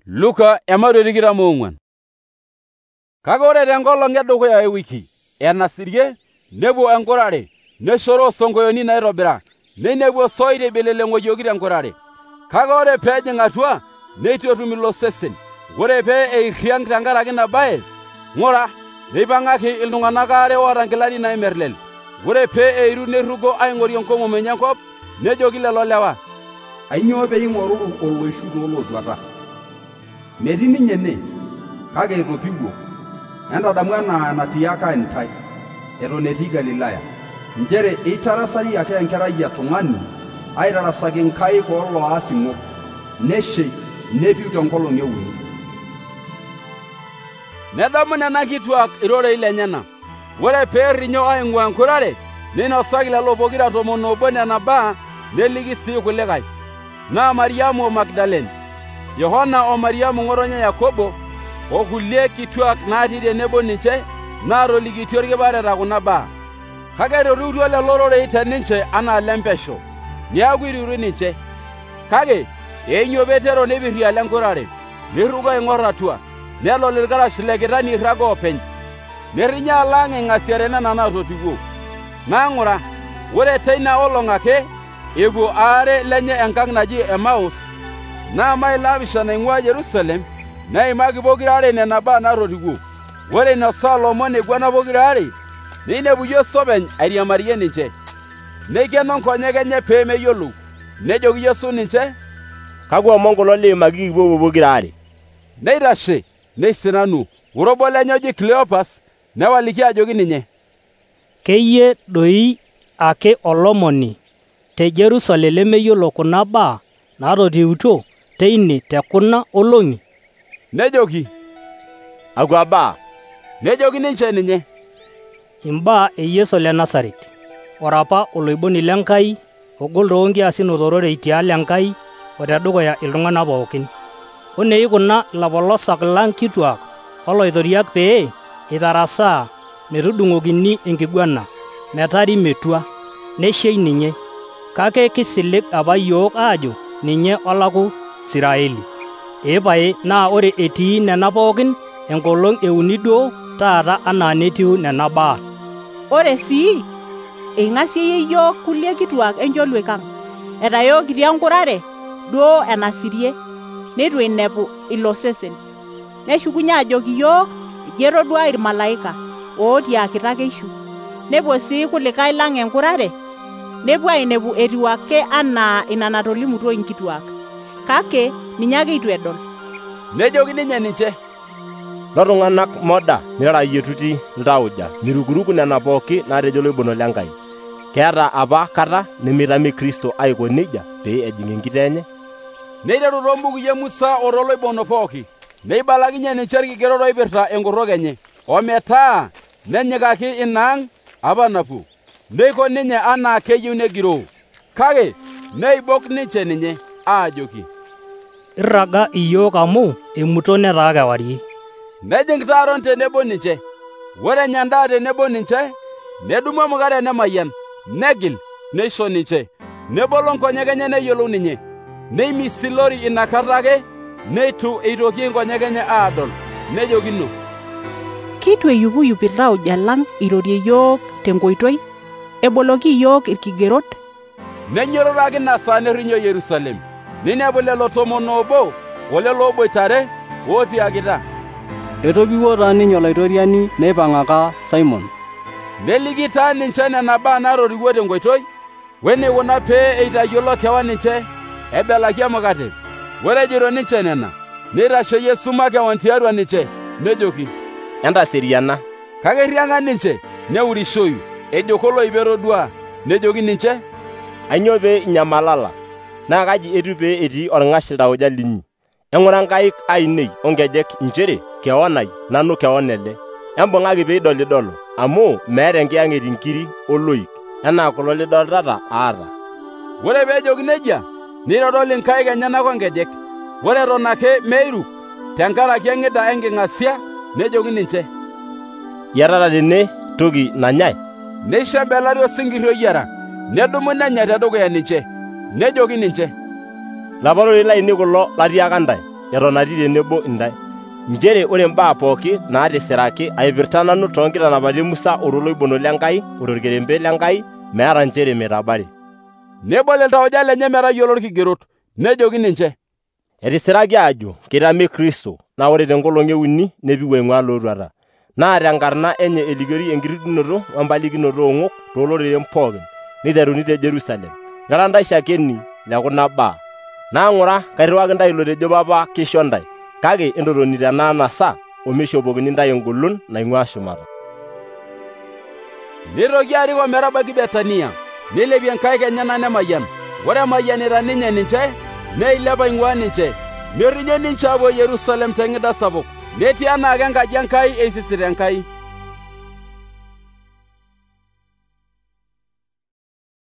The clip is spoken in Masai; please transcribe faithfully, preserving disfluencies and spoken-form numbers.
Luka emato tikitam oong'uan. Kake ore tenkolong edukuya ewiki enasirie nepuo enkurare neshoroo sonkoyoni naitobira neinepu osoit eibeleleng'oyioki tenkurare. Kake ore peejing atua neitu etum ilo sesen. Ore pee eirriang tenkaraki ina baye, ng'ura neipang'aki iltung'anak aare oota nkilani naimerlel. Ore pee eiru neirugo aing'orie enkomom enye enkop, nejoki lelo lewa, "Ainyoo pee ing'oru oloishu toolotuata? Metii ninye ene, kake etopiwuo. Entadamu enaa enatiaka intai eton etii Galilaya, njere eitarasari ake enkerai etung'ani aitarasaki nkaik ooloas ing'ok, neshei nepiu tenkolong euni." Nedamu nena kituak irorei lenyena. Ore pee errinyo aing'ua enkurare, neinosaki lelo pokira tomon oobo nena baa, neliki sii kulikae, naa Mariamu o Magdalene, Yohana o Mariamu ng'otonye Yakobo, o kulie kituak naatii tenebo ninche naatolikitio irkipareta kuna baa. Kake etotiutuo lelo rorei teninche anaa lempesho, niaku iriuri ninche. Kake enyio Petero neipirri alo enkurare, neiruko aing'or atua, nelol irkarash le kitani irrag oopeny, nerrinyo alo ang' aing'asiare nena naatotiwuo. Naa ng'ura, ore teina olong ake epuo aare lenye enkang' naji Emaus, naa maili naapishana eing'ua Jerusalem, neimaki pokiraare nena baa naatotiwuo. Ore inosaa lomon eguana pokiraare, neinepu Yesu openy airiamarie ninche. Neikeno nkonyek enye pee meyiolou. Nejoki Yesu ninche, "Kakwa omon kulo liimaki ipuopuo pokiraare?" Neitashe, neisinanu. Ore obo lenye oji Kleopas newaliki ajoki ninye, "Keyie doi ake olomoni te Jerusalem lemeyiolo kuna baa naatotiutuo teine tekuna olong'i?" Nejoki, "Akwa baa?" Nejoki ninche ninye, "Imbaa e Yesu le Nasaret, ore apa oloiboni lenkai, ogol toonkiasin otororei tialo Enkai o tedukuya iltung'anak pookin. Onei kuna ilapolosak lang' kituak oloitoriak pee eitarasaa metudung'okini enkiguana, metari metua, neshei ninye. Kake kisilig apa yiok aajo ninye olaku Siraeli. Eepae, naa ore etii nena pookin enkolong euni duo taata anaa netiu nena baa. Ore sii eing'asieyie yiok kulie kituak encholuek ang', etayookitia enkurare duo enasirie, neitu einepu ilo sesen. Neshukunye ajoki yiok iji etodua irmalaika ootiakita keishu. Nepuo sii kulikae lang' enkurare, nepuo ainepu etiu ake anaa ina natolimutuo inkituak, kake ninye ake itu edol. Nejoki ninye ninche, "Lotung'anak moda nirayietuti iltauja nirukuruku nena pooki naatejo loibono lenkai. Keeta apa kata nemeitami Kristo aiko nejia pee ejing enkitoo enye?" Neiteru toombukui e Musa o tooloibono pooki, neibalakinye ninche irkigerot oipirta enkorok enye, ometaa nenyikaki ina ang' apa napuo. Neiko ninye anaa keyieu negiroo, kake neibok ninche ninye aajoki, "Irraga iyiok amu emuto netaa kewarie." Nejing Taaron tenebo ninche. Ore enya endaa tenebo ninche, nedumu emukate nemayian, negil, neisho ninche. Nebolo nkonyek enye neyiolou ninye. Neimisilori inakata ake, neitu eitoki nkonyek enye aadol. Nejokino, "Kitu eyupuyup iltauja lang' irorie yiok tenkoitoi, eboloki yiok irkigerot." Nenyororaki ina saa nerrinyo Yerusalem, ninepu lelo tomon oobo o lelo oboitare ootiakita. Etopiwuo taa ninye olaitoriani neipang'aka Simon. Neliki taa ninche nena baa naatotiwuo tenkoitoi, weneikuna pee eitayiolo kewan ninche ebelaki emukate. Ore ejito ninche nena, neitashe Yesu makewan tiatua ninche, nejoki, "Entaseriana." Kake erriang'a ninche, neurishoyu, ejo koloip etodua. Nejoki ninche, "Ainyoo pee inyamalala? Naa kaji etiu pee etii orng'ash iltauja linyi? Eng'ura nkaik ainei onkejek inchere keon ai nanu keon ele. Embung'aki pee idolidolo, amu meeta enkiyang'et inkiri oloik enaa kulo lidoltata aata." Ore peejoki nejia, neitodol inkaik enyenak onkejek. Ore eton ake meiruk tenkaraki eng'ida enking'asia, nejoki ninche, "Iyatata tene toki nanyai?" Neisho ebelari osinkirri oyiara, nedumu nenya tedukuya ninche. Nejoki ninche, "Lapa rorei lainei kulo latiaka ntae, eton atii tenebo intae, njere ore mbaa pooki naatisiraki aipirta nanu toonkitanapati Musa otoloibono lenkai otorkerembe lenkai meeta njere metabari. Nebol iltauja lenye metayiolo irkigerot, nejoki ninche, etisiraki ajo kitame Kristo, naa ore tenkolong euni nepiu aing'ua lootuata, naa tenkarna enye elikiori enkititinoto wempalikinoto oong'ok tooloreren pookin, niteruni te Jerusalem. Kara ntae shakeni lekuna baa. Naa ng'ura kairriwaki ntae lotejo papa kisho ntae, kake entotoni tenaanasa omishopokini ntae engolon naing'ua shumata. Nitoki ariko metabaiki Betania, nilepie nkaik enyenak nemayian. Ore emayianita ninye ninche, neilep aing'ua ninche, nerrinyo ninche aapuo Yerusalem teng'ida sapuk, netii enaake enkaji Enkai eisisita Enkai.